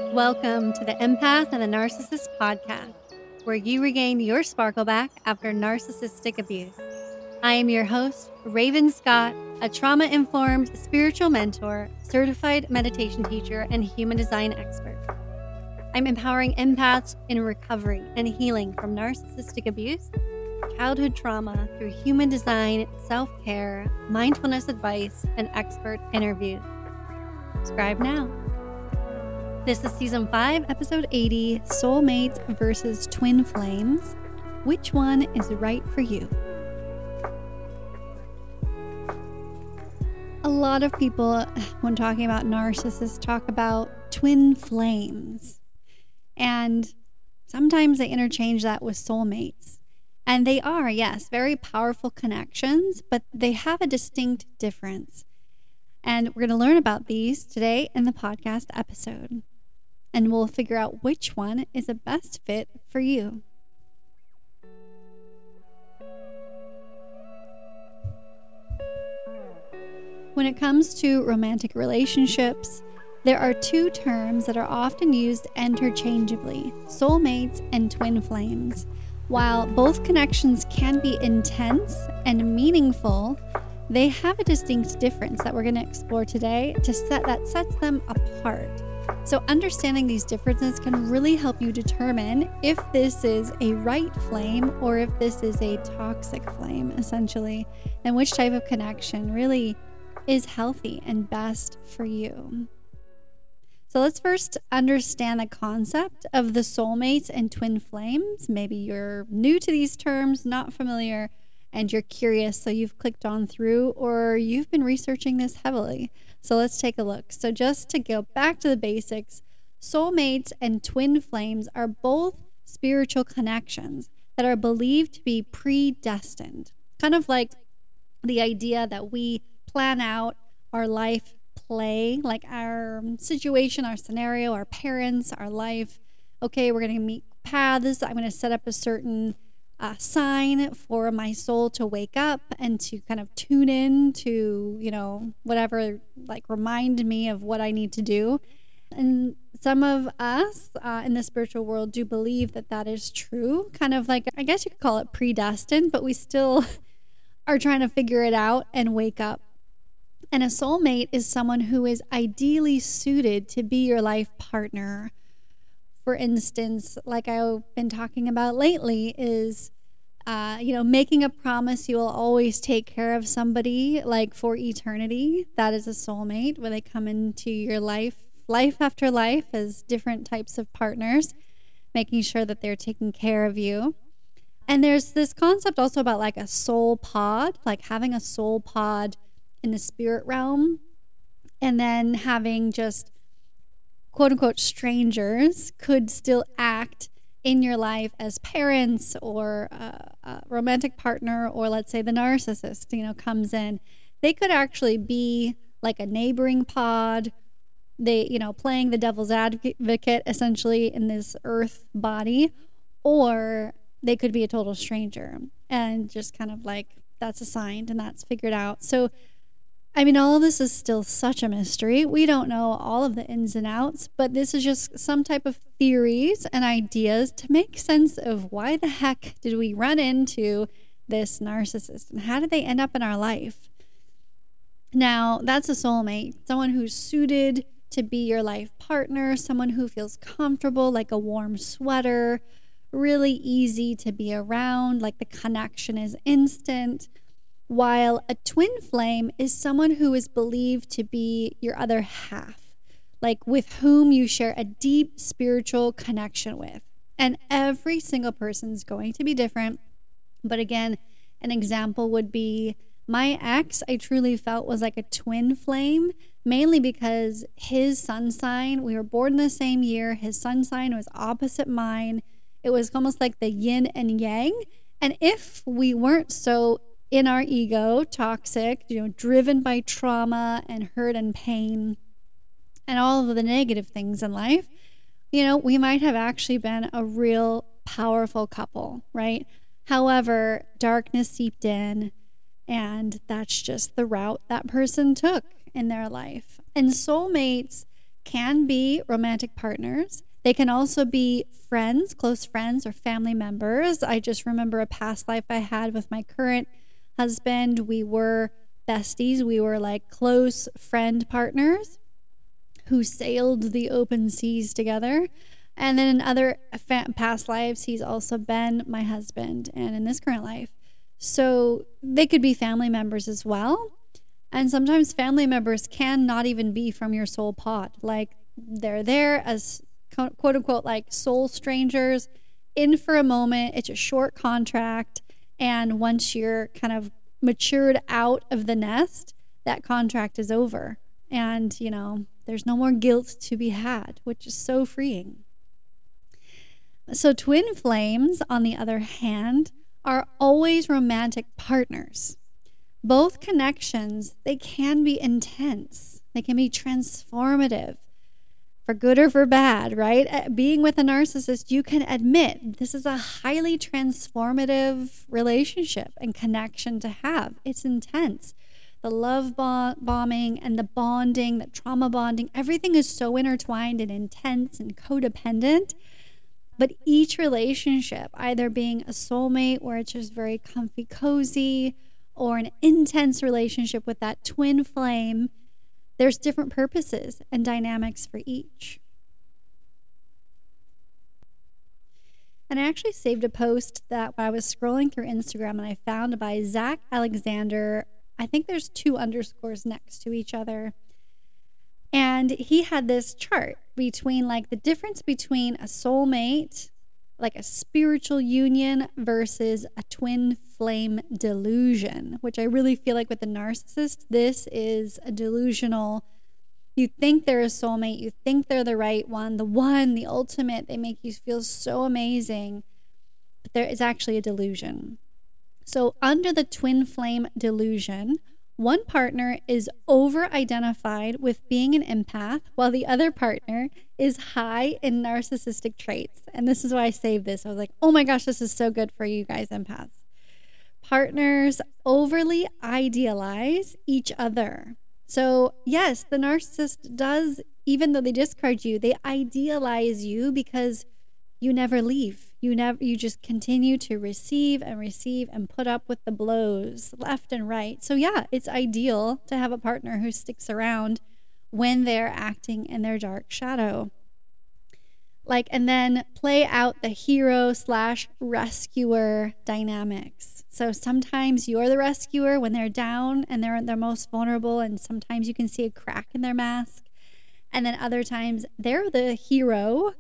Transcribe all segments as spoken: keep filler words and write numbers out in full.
Welcome to the Empath and the Narcissist podcast, where you regain your sparkle back after narcissistic abuse. I am your host, Raven Scott, a trauma-informed spiritual mentor, certified meditation teacher, and human design expert. I'm empowering empaths in recovery and healing from narcissistic abuse, childhood trauma through human design, self-care, mindfulness advice, and expert interviews. Subscribe now. This is Season five, Episode eighty, Soulmates versus Twin Flames. Which one is right for you? A lot of people, when talking about narcissists, talk about twin flames. And sometimes they interchange that with soulmates. And they are, yes, very powerful connections, but they have a distinct difference. And we're going to learn about these today in the podcast episode. And we'll figure out which one is the best fit for you. When it comes to romantic relationships, there are two terms that are often used interchangeably, soulmates and twin flames. While both connections can be intense and meaningful, they have a distinct difference that we're going to explore today to set that sets them apart. So understanding these differences can really help you determine if this is a right flame or if this is a toxic flame, essentially, and which type of connection really is healthy and best for you. So let's first understand the concept of the soulmates and twin flames. Maybe you're new to these terms, not familiar, and you're curious, so you've clicked on through, or you've been researching this heavily. So let's take a look. So just to go back to the basics, soulmates and twin flames are both spiritual connections that are believed to be predestined. Kind of like the idea that we plan out our life play, like our situation, our scenario, our parents, our life. Okay, we're going to meet paths. I'm going to set up a certain uh, sign for my soul to wake up and to kind of tune in to, you know, whatever, like remind me of what I need to do. And some of us uh, in the spiritual world do believe that that is true. Kind of like, I guess you could call it predestined, but we still are trying to figure it out and wake up. And a soulmate is someone who is ideally suited to be your life partner. For instance, like I've been talking about lately, is, uh, you know, making a promise you will always take care of somebody like for eternity. That is a soulmate, where they come into your life, life after life, as different types of partners, making sure that they're taking care of you. And there's this concept also about like a soul pod, like having a soul pod in the spirit realm, and then having just quote unquote strangers could still act in your life as parents or a, a romantic partner, or let's say the narcissist, you know, comes in. They could actually be like a neighboring pod. They, you know, playing the devil's advocate essentially in this earth body, or they could be a total stranger and just kind of like that's assigned and that's figured out. So I mean, all of this is still such a mystery. We don't know all of the ins and outs, but this is just some type of theories and ideas to make sense of why the heck did we run into this narcissist and how did they end up in our life? Now, that's a soulmate, someone who's suited to be your life partner, someone who feels comfortable, like a warm sweater, really easy to be around, like the connection is instant. While a twin flame is someone who is believed to be your other half, like with whom you share a deep spiritual connection with. And every single person is going to be different. But again, an example would be my ex, I truly felt was like a twin flame, mainly because his sun sign, we were born in the same year, his sun sign was opposite mine. It was almost like the yin and yang. And if we weren't so in our ego, toxic, you know, driven by trauma and hurt and pain and all of the negative things in life, you know, we might have actually been a real powerful couple, right? However, darkness seeped in, and that's just the route that person took in their life. And soulmates can be romantic partners. They can also be friends, close friends, or family members. I just remember a past life I had with my current husband. We were besties. We were like close friend partners who sailed the open seas together. And then in other fa- past lives, he's also been my husband, and in this current life. So they could be family members as well. And sometimes family members can not even be from your soul pod. Like they're there as quote unquote like soul strangers in for a moment. It's a short contract. And once you're kind of matured out of the nest, that contract is over. And, you know, there's no more guilt to be had, which is so freeing. So twin flames, on the other hand, are always romantic partners. Both connections, they can be intense. They can be transformative, for good or for bad, right? Being with a narcissist, you can admit this is a highly transformative relationship and connection to have. It's intense. The love bombing and the bonding, the trauma bonding, everything is so intertwined and intense and codependent. But each relationship, either being a soulmate where it's just very comfy, cozy, or an intense relationship with that twin flame, there's different purposes and dynamics for each. And I actually saved a post that when I was scrolling through Instagram and I found by Zach Alexander. I think there's two underscores next to each other. And he had this chart between like the difference between a soulmate, like a spiritual union, versus a twin flame delusion, which I really feel like with the narcissist, this is a delusional. You think they're a soulmate, you think they're the right one, the one, the ultimate, they make you feel so amazing, but there is actually a delusion. So under the twin flame delusion, one partner is over-identified with being an empath, while the other partner is high in narcissistic traits. And this is why I saved this. I was like, oh my gosh, this is so good for you guys empaths. Partners overly idealize each other. So yes, the narcissist does, even though they discard you, they idealize you because you never leave. You never, you just continue to receive and receive and put up with the blows left and right. So yeah, it's ideal to have a partner who sticks around when they're acting in their dark shadow. Like, and then play out the hero slash rescuer dynamics. So sometimes you're the rescuer when they're down and they're their most vulnerable, and sometimes you can see a crack in their mask. And then other times they're the hero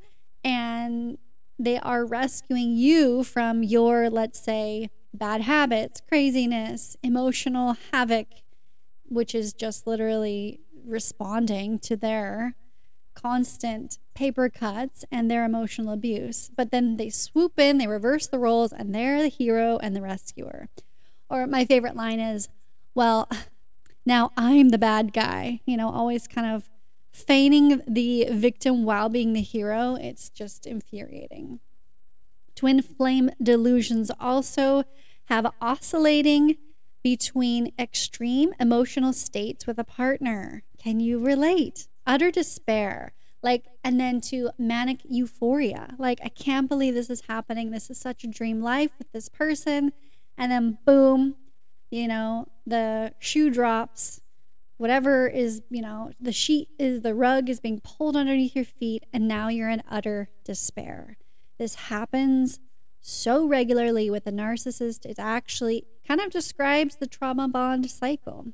and they are rescuing you from your, let's say, bad habits, craziness, emotional havoc, which is just literally responding to their constant paper cuts and their emotional abuse. But then they swoop in, they reverse the roles, and they're the hero and the rescuer. Or my favorite line is, well, now I'm the bad guy, you know, always kind of feigning the victim while being the hero. It's just infuriating. Twin flame delusions also have oscillating between extreme emotional states with a partner. Can you relate? Utter despair, like, and then to manic euphoria. Like, I can't believe this is happening. This is such a dream life with this person. And then boom, you know, the shoe drops. Whatever is, you know, the sheet is, the rug is being pulled underneath your feet, and now you're in utter despair. This happens so regularly with a narcissist. It actually kind of describes the trauma bond cycle.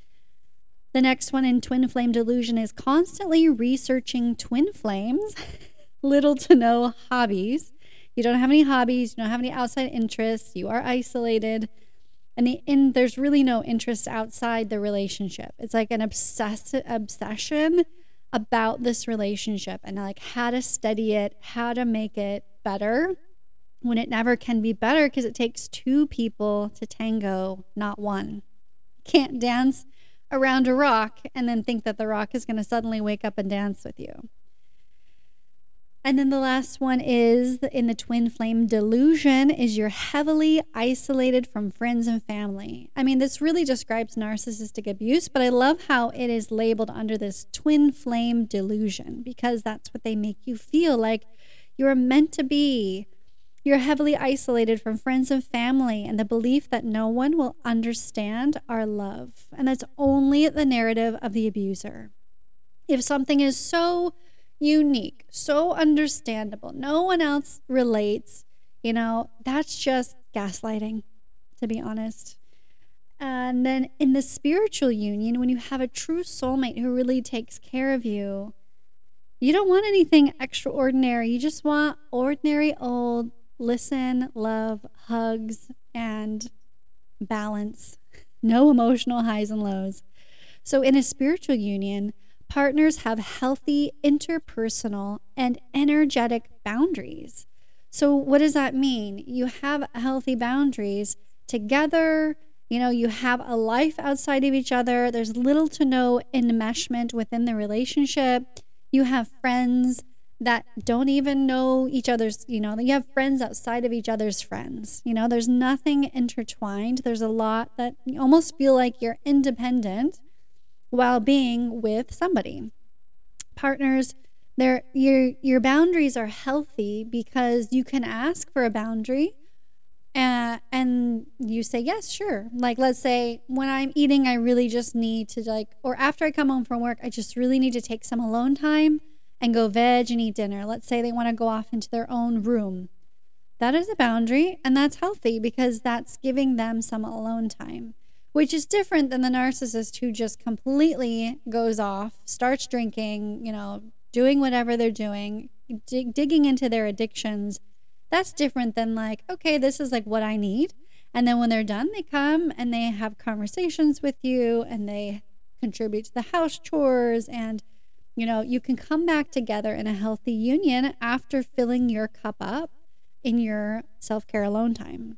The next one in twin flame delusion is constantly researching twin flames, little to no hobbies. You don't have any hobbies, you don't have any outside interests, you are isolated. And the in, there's really no interest outside the relationship. It's like an obsess- obsession about this relationship and like how to study it, how to make it better, when it never can be better because it takes two people to tango, not one. Can't dance around a rock and then think that the rock is going to suddenly wake up and dance with you. And then the last one is in the twin flame delusion is you're heavily isolated from friends and family. I mean, this really describes narcissistic abuse, but I love how it is labeled under this twin flame delusion because that's what they make you feel like you're meant to be. You're heavily isolated from friends and family and the belief that no one will understand our love. And that's only the narrative of the abuser. If something is so unique, so understandable, no one else relates, you know, that's just gaslighting, to be honest. And then in the spiritual union, when you have a true soulmate who really takes care of you, you don't want anything extraordinary. You just want ordinary old listen, love, hugs, and balance. No emotional highs and lows. So in a spiritual union, partners have healthy interpersonal and energetic boundaries. So what does that mean? You have healthy boundaries together. You know, you have a life outside of each other. There's little to no enmeshment within the relationship. You have friends that don't even know each other's, you know, you have friends outside of each other's friends. You know, there's nothing intertwined. There's a lot that you almost feel like you're independent while being with somebody. Partners, their your your boundaries are healthy because you can ask for a boundary uh, and you say, yes, sure. Like, let's say when I'm eating, I really just need to like, or after I come home from work, I just really need to take some alone time and go veg and eat dinner. Let's say they want to go off into their own room. That is a boundary, and that's healthy because that's giving them some alone time, which is different than the narcissist who just completely goes off, starts drinking, you know, doing whatever they're doing, dig- digging into their addictions. That's different than like, okay, this is like what I need. And then when they're done, they come and they have conversations with you and they contribute to the house chores. And, you know, you can come back together in a healthy union after filling your cup up in your self-care alone time.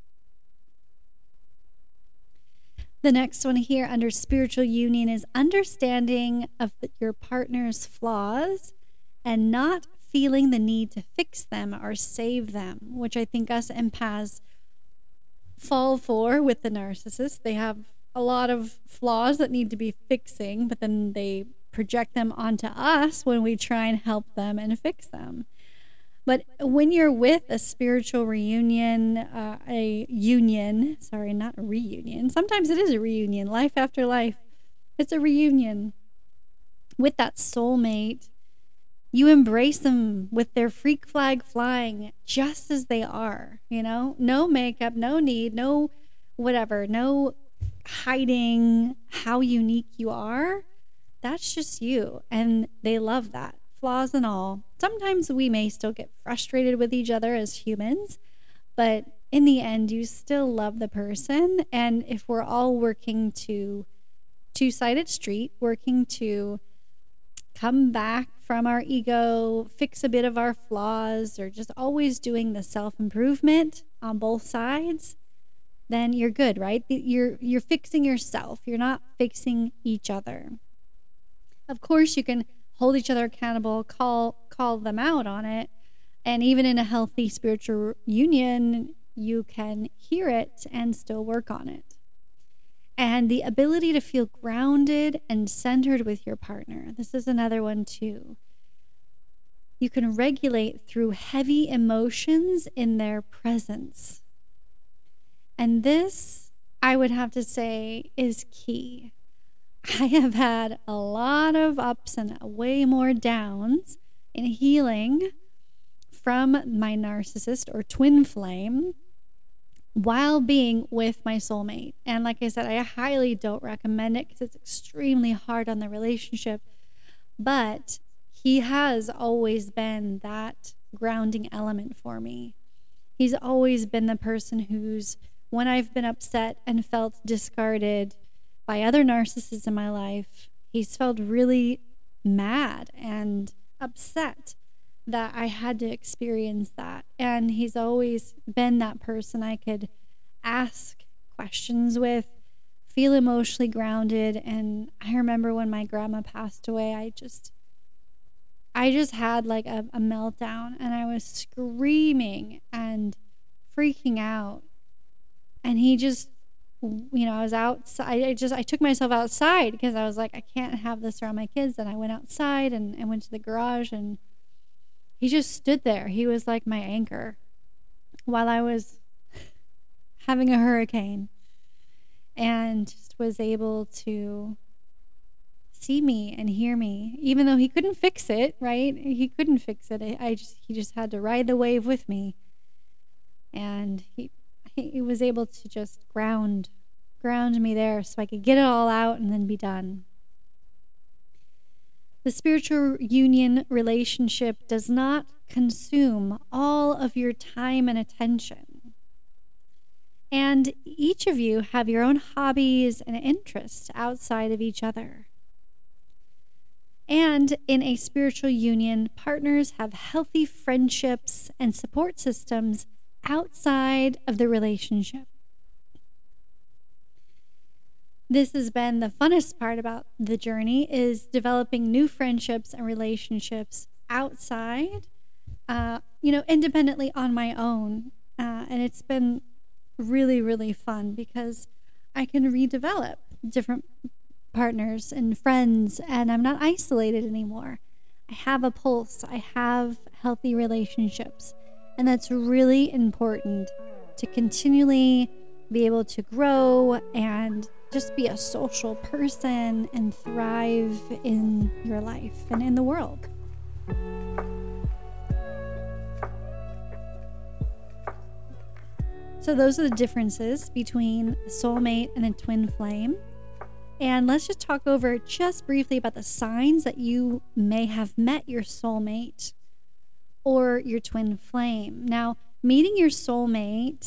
The next one here under spiritual union is understanding of your partner's flaws and not feeling the need to fix them or save them, which I think us empaths fall for with the narcissist. They have a lot of flaws that need to be fixing, but then they project them onto us when we try and help them and fix them. But when you're with a spiritual reunion, uh, a union, sorry, not a reunion. Sometimes it is a reunion, life after life. It's a reunion with that soulmate. You embrace them with their freak flag flying just as they are, you know, no makeup, no need, no whatever, no hiding how unique you are. That's just you. And they love that, flaws and all. Sometimes we may still get frustrated with each other as humans, but in the end, you still love the person. And if we're all working to two-sided street, working to come back from our ego, fix a bit of our flaws, or just always doing the self-improvement on both sides, then you're good, right? You're you're fixing yourself. You're not fixing each other. Of course, you can hold each other accountable, call call them out on it, and even in a healthy spiritual union, you can hear it and still work on it. And the ability to feel grounded and centered with your partner. This is another one too. You can regulate through heavy emotions in their presence. And this, I would have to say, is key. I have had a lot of ups and way more downs in healing from my narcissist or twin flame while being with my soulmate. And like I said, I highly don't recommend it because it's extremely hard on the relationship. But he has always been that grounding element for me. He's always been the person who's, when I've been upset and felt discarded by other narcissists in my life, he's felt really mad and upset that I had to experience that. And he's always been that person I could ask questions with, feel emotionally grounded. And I remember when my grandma passed away, I just, I just had like a, a meltdown, and I was screaming and freaking out. And he just, you know, I was outside. I just, I took myself outside because I was like, I can't have this around my kids. And I went outside and, and went to the garage, and he just stood there. He was like my anchor while I was having a hurricane, and just was able to see me and hear me, even though he couldn't fix it, right? He couldn't fix it. I, I just, he just had to ride the wave with me. And he, he was able to just ground, ground me there so I could get it all out and then be done. The spiritual union relationship does not consume all of your time and attention. And each of you have your own hobbies and interests outside of each other. And in a spiritual union, partners have healthy friendships and support systems outside of the relationship. This has been the funnest part about the journey, is developing new friendships and relationships outside, uh, you know, independently on my own. Uh, and it's been really, really fun because I can redevelop different partners and friends, and I'm not isolated anymore. I have a pulse. I have healthy relationships. And that's really important to continually be able to grow and just be a social person and thrive in your life and in the world. So those are the differences between the soulmate and the twin flame. And let's just talk over just briefly about the signs that you may have met your soulmate or your twin flame. Now, meeting your soulmate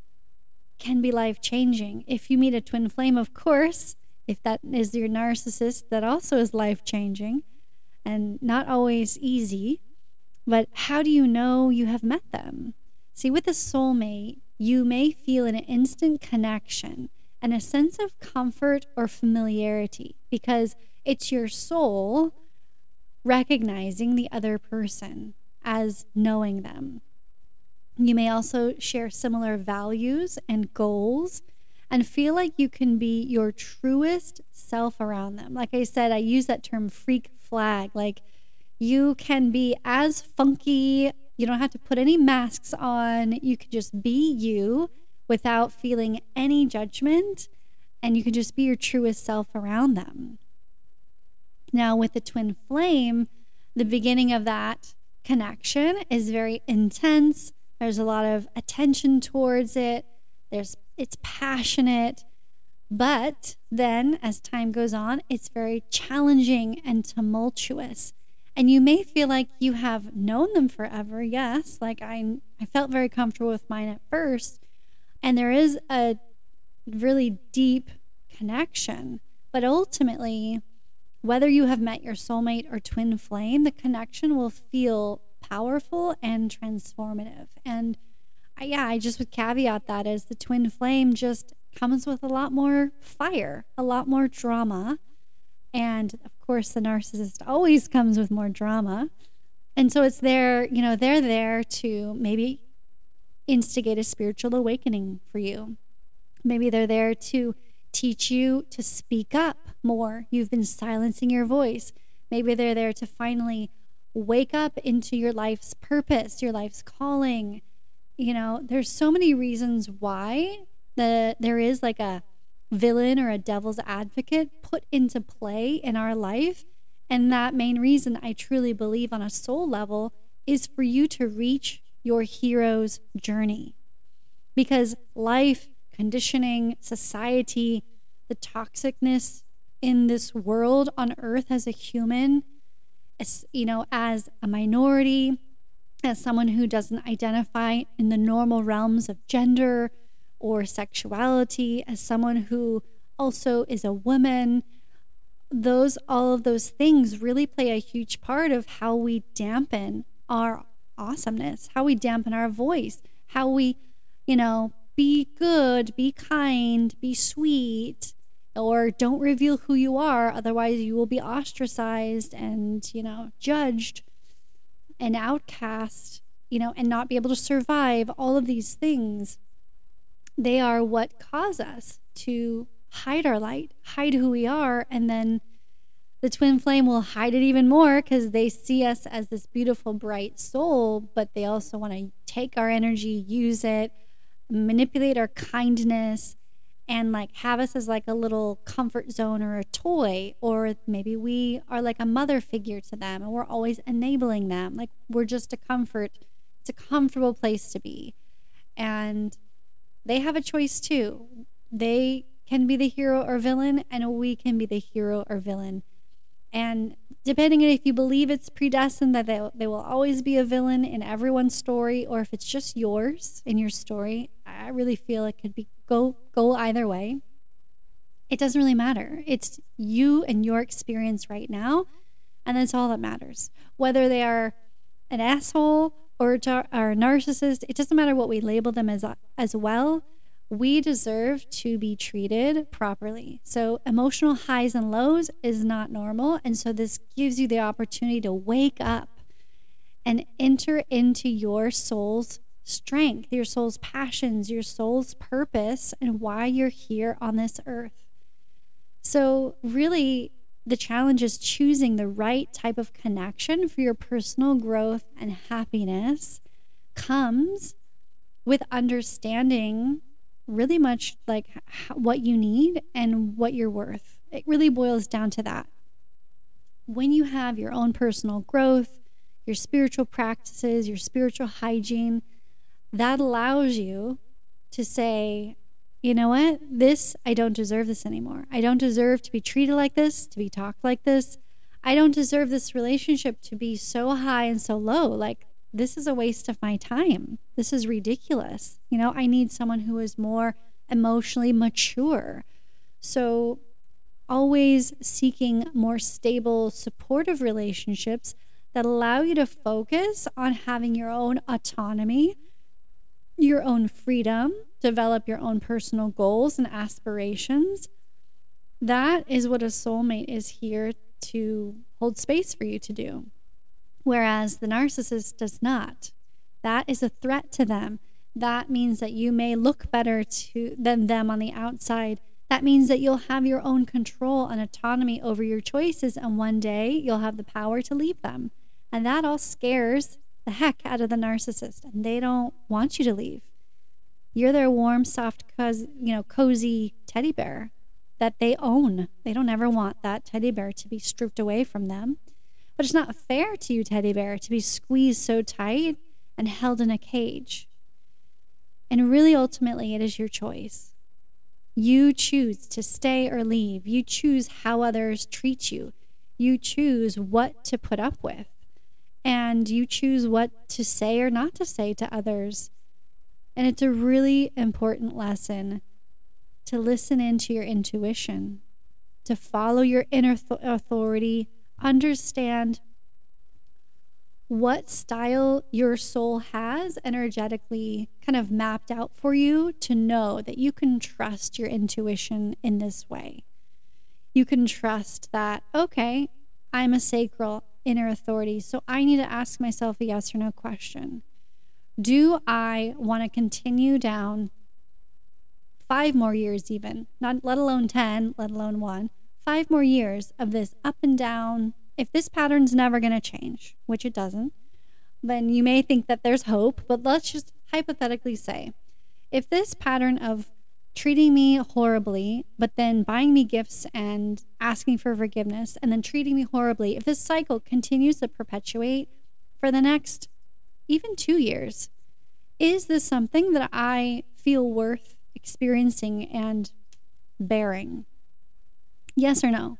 can be life-changing. If you meet a twin flame, of course, if that is your narcissist, that also is life-changing and not always easy. But how do you know you have met them? See, with a soulmate, you may feel an instant connection and a sense of comfort or familiarity because it's your soul recognizing the other person as knowing them. You may also share similar values and goals and feel like you can be your truest self around them. Like I said, I use that term freak flag. Like you can be as funky. You don't have to put any masks on. You can just be you without feeling any judgment, and you can just be your truest self around them. Now, with the twin flame, the beginning of that connection is very intense. There's a lot of attention towards it. There's it's passionate. But then as time goes on, it's very challenging and tumultuous. And you may feel like you have known them forever. Yes, like I I felt very comfortable with mine at first. And there is a really deep connection. But ultimately, whether you have met your soulmate or twin flame, the connection will feel powerful and transformative. And I, yeah, I just would caveat that as the twin flame just comes with a lot more fire, a lot more drama. And of course, the narcissist always comes with more drama. And so it's there, you know, they're there to maybe instigate a spiritual awakening for you. Maybe they're there to teach you to speak up more. You've been silencing your voice. Maybe they're there to finally wake up into your life's purpose, your life's calling. You know, there's so many reasons why the there is like a villain or a devil's advocate put into play in our life. And that main reason, I truly believe on a soul level, is for you to reach your hero's journey. Because life, conditioning, society, the toxicness in this world on earth as a human, as, you know, as a minority, as someone who doesn't identify in the normal realms of gender or sexuality, as someone who also is a woman, those, all of those things really play a huge part of how we dampen our awesomeness, how we dampen our voice, how we, you know, be good, be kind, be sweet. or don't reveal who you are, otherwise you will be ostracized and, you know, judged and outcast, you know, and not be able to survive. All of these things, they are what cause us to hide our light, hide who we are, and then the twin flame will hide it even more because they see us as this beautiful, bright soul, but they also want to take our energy, use it, manipulate our kindness, and like have us as like a little comfort zone or a toy, or maybe we are like a mother figure to them and we're always enabling them. Like we're just a comfort. It's a comfortable place to be. And they have a choice too. They can be the hero or villain, and we can be the hero or villain. And depending on if you believe it's predestined that they, they will always be a villain in everyone's story, or if it's just yours in your story, I really feel it could be go go either way. It doesn't really matter. It's you and your experience right now, and that's all that matters. Whether they are an asshole or, or a narcissist, it doesn't matter what we label them as as well. We deserve to be treated properly. So emotional highs and lows is not normal. And so this gives you the opportunity to wake up and enter into your soul's strength, your soul's passions, your soul's purpose, and why you're here on this earth. So really, the challenge is choosing the right type of connection for your personal growth and happiness comes with understanding really much like what you need and what you're worth. It really boils down to that. When you have your own personal growth, your spiritual practices, your spiritual hygiene, that allows you to say, you know what, this, I don't deserve this anymore. I don't deserve to be treated like this, to be talked like this. I don't deserve this relationship to be so high and so low. Like, this is a waste of my time. This is ridiculous. You know, I need someone who is more emotionally mature. So always seeking more stable, supportive relationships that allow you to focus on having your own autonomy, your own freedom, develop your own personal goals and aspirations. That is what a soulmate is here to hold space for you to do. Whereas the narcissist does not. That is a threat to them. That means that you may look better to than them on the outside. That means that you'll have your own control and autonomy over your choices, and one day you'll have the power to leave them. And that all scares the heck out of the narcissist, and they don't want you to leave. You're their warm, soft, cos- you know, cozy teddy bear that they own. They don't ever want that teddy bear to be stripped away from them. But it's not fair to you, teddy bear, to be squeezed so tight and held in a cage. And really, ultimately, it is your choice. You choose to stay or leave. You choose how others treat you. You choose what to put up with. And you choose what to say or not to say to others. And it's a really important lesson to listen into your intuition, to follow your inner th- authority, understand what style your soul has energetically kind of mapped out for you to know that you can trust your intuition in this way. You can trust that, okay, I'm a sacral inner authority, so I need to ask myself a yes or no question. Do I want to continue down five more years even, not let alone ten, let alone one, five more years of this up and down? If this pattern's never going to change, which it doesn't, then you may think that there's hope, but let's just hypothetically say, if this pattern of treating me horribly, but then buying me gifts and asking for forgiveness, and then treating me horribly, if this cycle continues to perpetuate for the next even two years, is this something that I feel worth experiencing and bearing? Yes or no?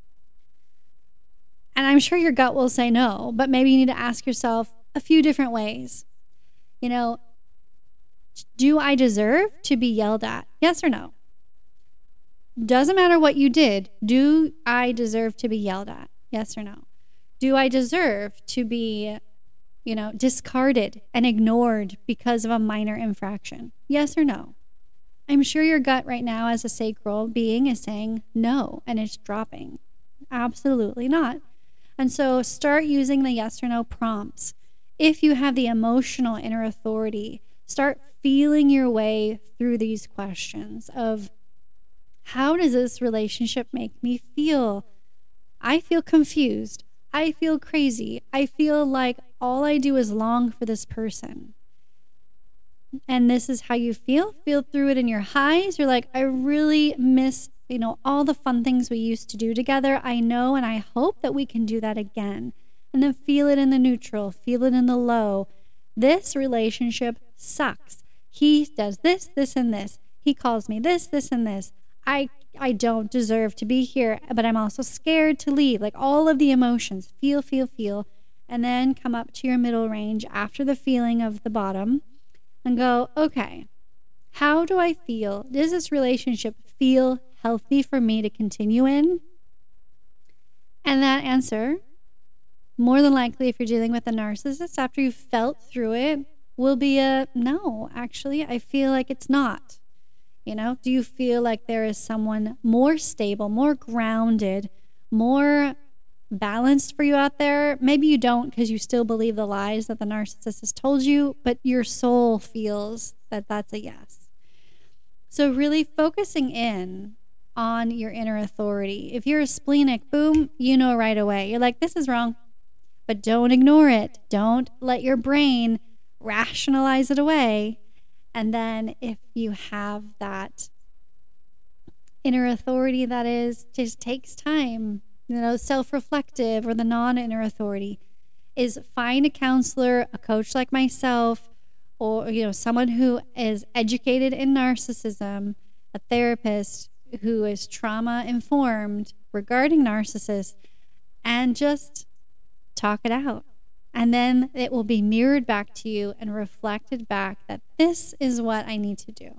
And I'm sure your gut will say no, but maybe you need to ask yourself a few different ways. You know, do I deserve to be yelled at? Yes or no? Doesn't matter what you did. Do I deserve to be yelled at? Yes or no? Do I deserve to be, you know, discarded and ignored because of a minor infraction? Yes or no? I'm sure your gut right now as a sacral being is saying no, and it's dropping. Absolutely not. And so start using the yes or no prompts. If you have the emotional inner authority, start feeling your way through these questions of, how does this relationship make me feel? I feel confused. I feel crazy. I feel like all I do is long for this person. And this is how you feel. Feel through it in your highs. You're like, I really miss, you know, all the fun things we used to do together. I know and I hope that we can do that again. And then feel it in the neutral. Feel it in the low. This relationship sucks. He does this, this, and this. He calls me this, this, and this. I I don't deserve to be here, but I'm also scared to leave. Like all of the emotions. Feel, feel, feel. And then come up to your middle range after the feeling of the bottom and go, okay, how do I feel? Does this relationship feel healthy for me to continue in? And that answer, more than likely, if you're dealing with a narcissist, after you've felt through it, will be a no, actually, I feel like it's not. You know, do you feel like there is someone more stable, more grounded, more balanced for you out there? Maybe you don't because you still believe the lies that the narcissist has told you, but your soul feels that that's a yes. So really focusing in on your inner authority. If you're a splenic, boom, you know right away. You're like, this is wrong, but don't ignore it. Don't let your brain rationalize it away. And then if you have that inner authority that is just takes time, you know, self-reflective, or the non-inner authority, is find a counselor, a coach like myself, or, you know, someone who is educated in narcissism, a therapist who is trauma informed regarding narcissists, and just talk it out. And then it will be mirrored back to you and reflected back that this is what I need to do.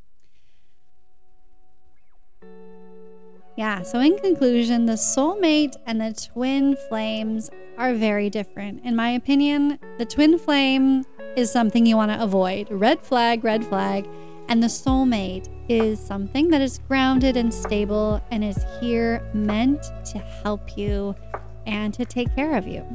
Yeah, so in conclusion, the soulmate and the twin flames are very different. In my opinion, the twin flame is something you want to avoid. Red flag, red flag. And the soulmate is something that is grounded and stable and is here meant to help you and to take care of you.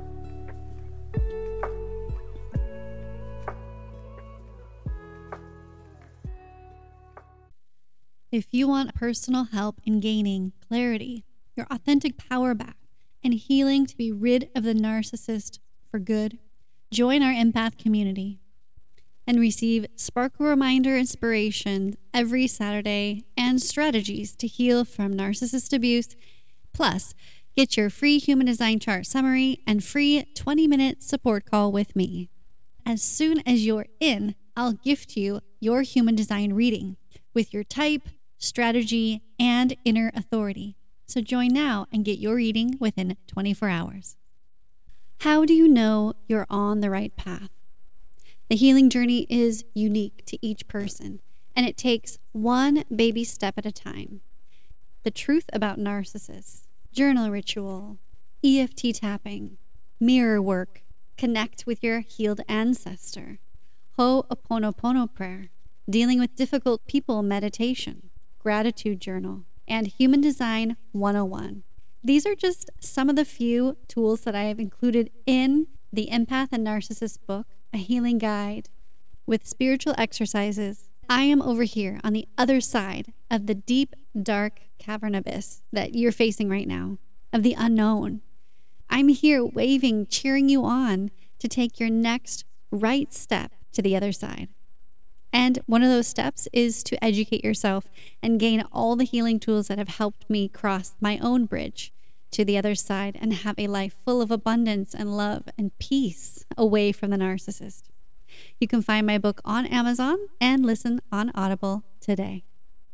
If you want personal help in gaining clarity, your authentic power back, and healing to be rid of the narcissist for good, join our empath community and receive sparkle reminder inspiration every Saturday and strategies to heal from narcissist abuse. Plus, get your free human design chart summary and free twenty minute support call with me. As soon as you're in, I'll gift you your human design reading with your type, strategy, and inner authority. So join now and get your reading within twenty-four hours. How do you know you're on the right path? The healing journey is unique to each person, and it takes one baby step at a time. The truth about narcissists, journal ritual, E F T tapping, mirror work, connect with your healed ancestor, Ho'oponopono prayer, dealing with difficult people meditation, gratitude journal, and Human Design one oh one. These are just some of the few tools that I have included in the Empath and Narcissist book, a healing guide with spiritual exercises. I am over here on the other side of the deep, dark cavern abyss that you're facing right now, of the unknown. I'm here waving, cheering you on to take your next right step to the other side. And one of those steps is to educate yourself and gain all the healing tools that have helped me cross my own bridge to the other side and have a life full of abundance and love and peace away from the narcissist. You can find my book on Amazon and listen on Audible today.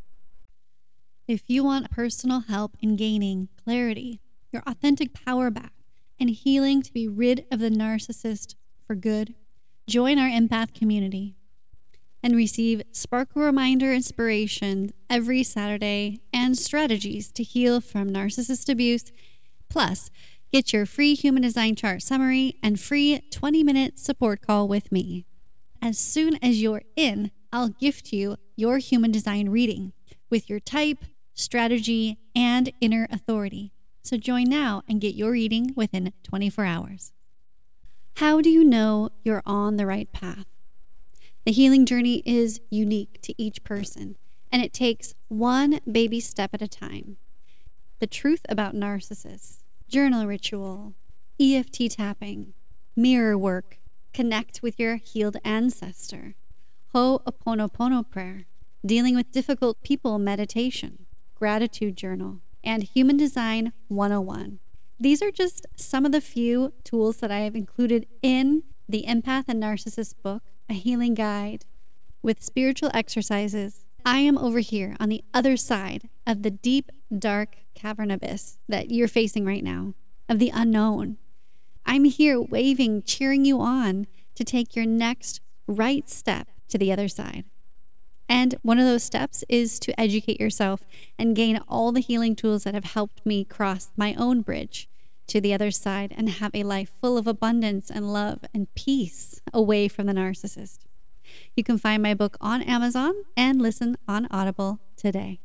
If you want personal help in gaining clarity, your authentic power back, and healing to be rid of the narcissist for good, join our empath community and receive sparkle reminder inspiration every Saturday and strategies to heal from narcissist abuse. Plus, get your free human design chart summary and free twenty minute support call with me. As soon as you're in, I'll gift you your human design reading with your type, strategy, and inner authority. So join now and get your reading within twenty-four hours. How do you know you're on the right path? The healing journey is unique to each person, and it takes one baby step at a time. The truth about narcissists, journal ritual, E F T tapping, mirror work, connect with your healed ancestor, Ho'oponopono prayer, dealing with difficult people meditation, gratitude journal, and Human Design one oh one. These are just some of the few tools that I have included in the Empath and Narcissist book, a healing guide with spiritual exercises. I am over here on the other side of the deep, dark cavern abyss that you're facing right now, of the unknown. I'm here waving, cheering you on to take your next right step to the other side. And one of those steps is to educate yourself and gain all the healing tools that have helped me cross my own bridge to the other side and have a life full of abundance and love and peace away from the narcissist. You can find my book on Amazon and listen on Audible today.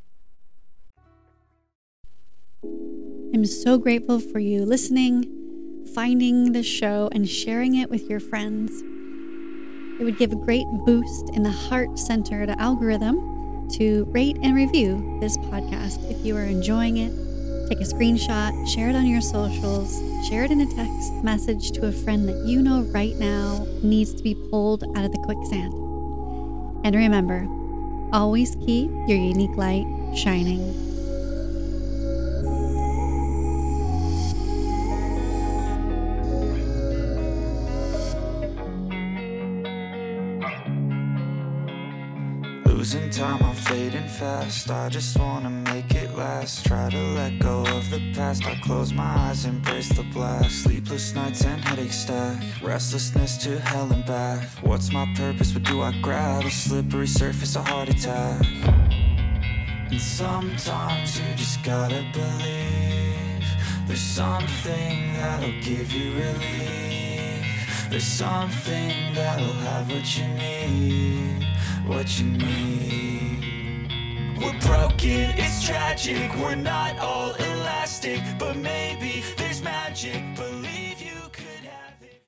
I'm so grateful for you listening, finding the show, and sharing it with your friends. It would give a great boost in the heart-centered algorithm to rate and review this podcast. If you are enjoying it, take a screenshot, share it on your socials, share it in a text message to a friend that you know right now needs to be pulled out of the quicksand. And remember, always keep your unique light shining. Losing time, I'm fading fast. I just wanna make it last. Try to let go of the past. I close my eyes, embrace the blast. Sleepless nights and headaches stack. Restlessness to hell and back. What's my purpose? What do I grab? A slippery surface, a heart attack. And sometimes you just gotta believe there's something that'll give you relief. There's something that'll have what you need, what you need. We're broken, it's tragic, we're not all elastic, but maybe